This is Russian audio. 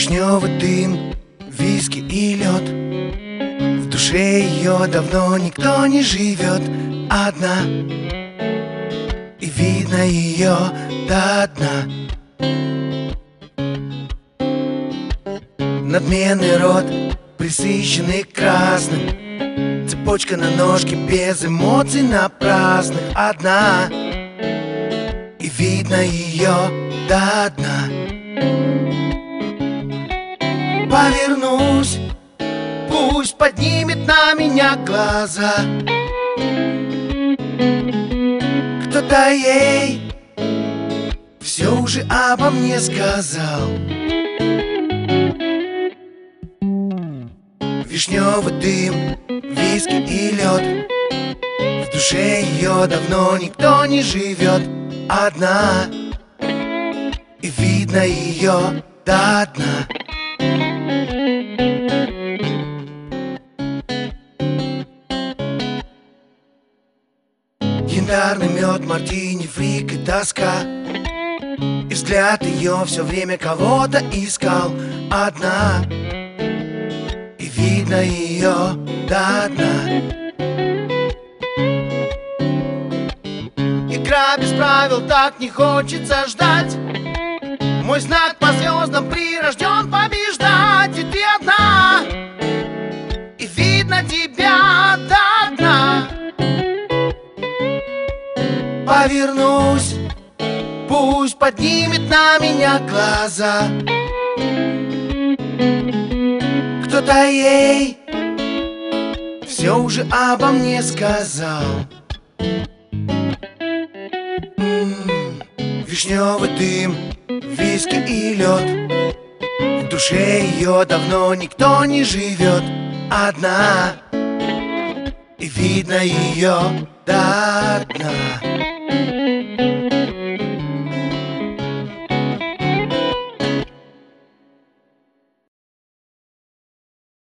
Вишневый дым, виски и лед. В душе ее давно никто не живет. Одна, и видно ее до дна. Надменный рот, пресыщенный красным. Цепочка на ножке, без эмоций напрасных. Одна, и видно ее до дна. Повернусь, пусть поднимет на меня глаза. Кто-то ей все уже обо мне сказал. Вишневый дым, виски и лед. В душе ее давно никто не живет. Одна, и видно ее до дна. Янтарный мед, мартини, фрик и тоска. И взгляд ее все время кого-то искал. Одна, и видно ее до дна. Игра без правил, так не хочется ждать. Мой знак по звездам прирожден побеждать. И ты одна, и видно тебя до дна. Повернусь, пусть поднимет на меня глаза. Кто-то ей все уже обо мне сказал. Вишневый дым, виски и лед. В душе ее давно никто не живет. Одна, и видно ее до дна.